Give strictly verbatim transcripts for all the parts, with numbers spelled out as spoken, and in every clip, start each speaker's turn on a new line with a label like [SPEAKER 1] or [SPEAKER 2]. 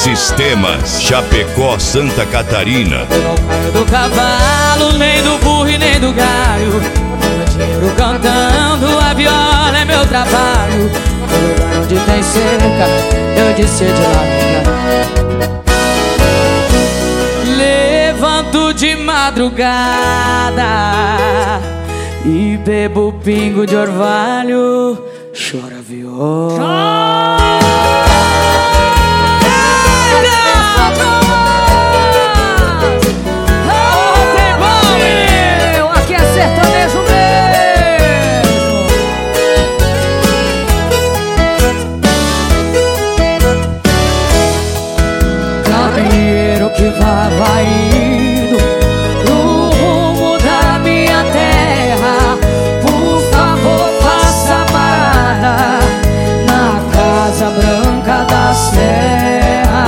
[SPEAKER 1] Sistemas, Chapecó, Santa Catarina.
[SPEAKER 2] Eu não caio do cavalo, nem do burro e nem do galho. Meu dinheiro cantando, a viola é meu trabalho. No lugar onde tem cerca, eu disse de lá nunca. Levanto de madrugada e bebo pingo de orvalho. Chora viola. Que vai, vai indo no rumo da minha terra. Por favor, faça parada na Casa Branca da Serra.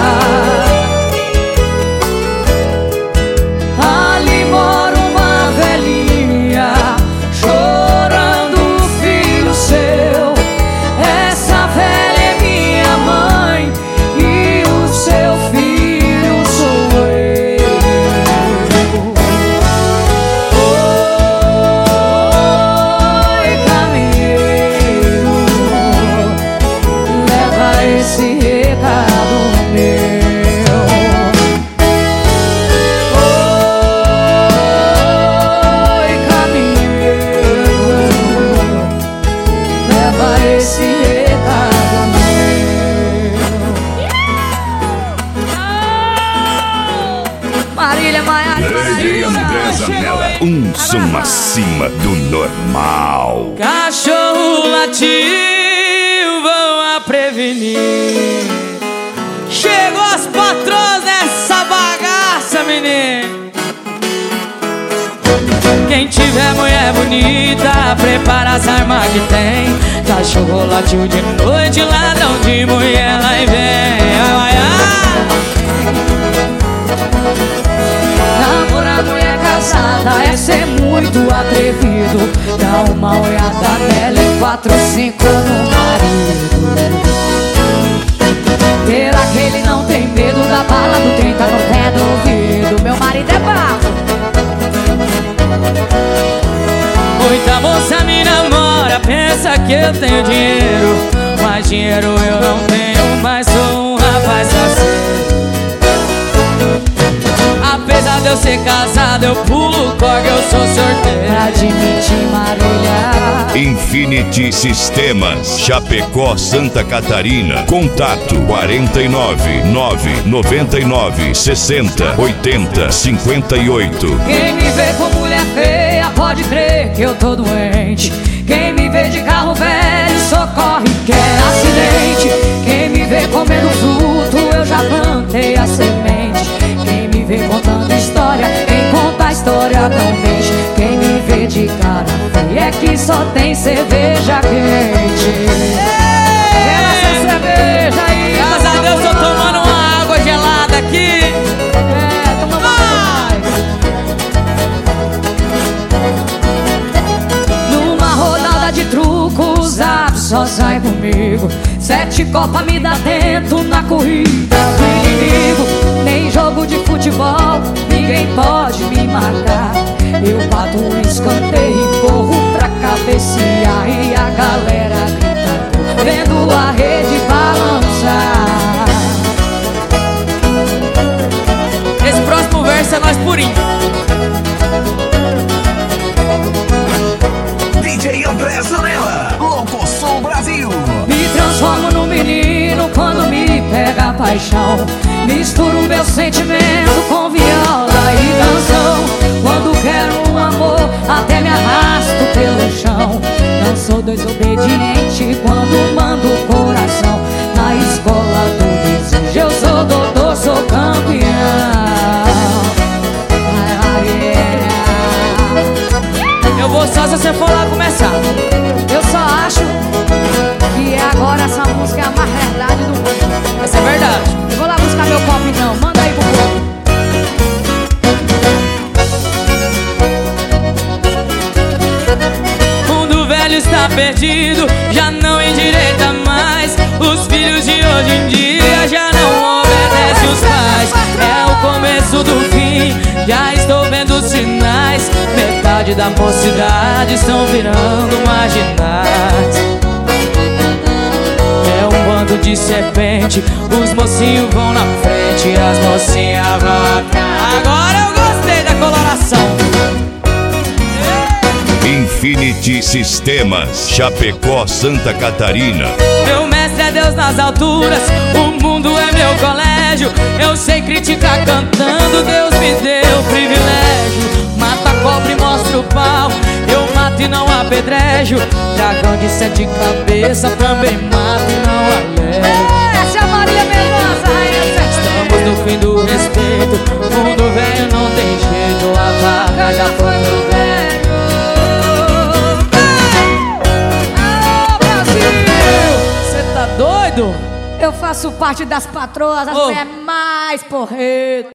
[SPEAKER 2] Ali mora uma velhinha chorando o filho seu. Essa velha é minha mãe e o seu filho.
[SPEAKER 1] Um som acima do normal.
[SPEAKER 2] Cachorro latiu, vão a prevenir. Chegou as patroas nessa bagaça, menino. Quem tiver mulher bonita, prepara as armas que tem. Cachorro latiu de noite, ladrão de mulher, lá e vem. Ai, ai. Namorar mulher casada é ser muito atrevido. Dá uma olhada nela e quatro, cinco no marido. Será que ele não tem medo da bala do trinta no pé do ouvido? Meu marido é bravo. Muita moça me namora, pensa que eu tenho dinheiro. Mas dinheiro eu não tenho, mas sou um rapaz assim. Apesar de eu ser casado, eu pulo corda, eu sou sorteiro. Pra admitir Marília.
[SPEAKER 1] Infinity Sistemas, Chapecó, Santa Catarina. Contato quarenta e nove, nove noventa e nove, sessenta, oitenta, cinquenta e oito.
[SPEAKER 2] Quem me vê com mulher feia pode crer que eu tô doente. Quem me vê de carro velho socorre que é acidente. Quem me vê comendo fruto, eu já plantei a semente. Quem me vê contando história, quem conta a história não mente. Quem me vê de cara feia é que só tem cerveja quente. Quero essa cerveja aí. Graças a Deus tô tomando uma água gelada aqui. É, toma mais. Numa rodada de truco, Zap só sai comigo. Sete copas me dá dentro na corrida do inimigo. Nem jogo de futebol, ninguém pode me marcar. Eu bato um escanteio e corro pra cabecear. E a galera grita, vendo a rede balançar. Esse próximo verso é nós purinho.
[SPEAKER 3] D J André Zanella, Louco Som Brasil.
[SPEAKER 2] Me transformo num menino quando me pega a paixão. Misturo meu sentimento com viola e canção. Quando quero um amor, até me arrasto pelo chão. Não sou desobediente quando mando o coração. Na escola do desejo eu sou doutor, sou campeão. Eu vou só se você for lá começar. Eu só acho que agora essa música é a mais verdade do mundo. Essa é verdade. Eu vou lá buscar meu copo então, manda aí pro povo. Mundo velho está perdido, já não endireita mais. Os filhos de hoje em dia já não obedecem começo do fim, já estou vendo sinais. Metade da mocidade estão virando marginais. É um bando de serpente, os mocinhos vão na frente, as mocinhas vão atrás. Agora eu gostei da coloração.
[SPEAKER 1] Infinity Sistemas, Chapecó, Santa Catarina.
[SPEAKER 2] Meu mestre é Deus nas alturas, o mundo é meu colégio. Eu sei criticar cantando, Deus me deu privilégio. Mata a cobra e mostra o pau, eu mato e não apedrejo. Dragão de sete cabeças também mato e não alejo.
[SPEAKER 4] Essa é a Maria Mendonça,
[SPEAKER 2] estamos no fim do respeito, mundo velho não tem jeito, a vaga já foi pro velho. Doido?
[SPEAKER 4] eu faço parte das patroas, as
[SPEAKER 2] oh.
[SPEAKER 4] mulheres mais porretas.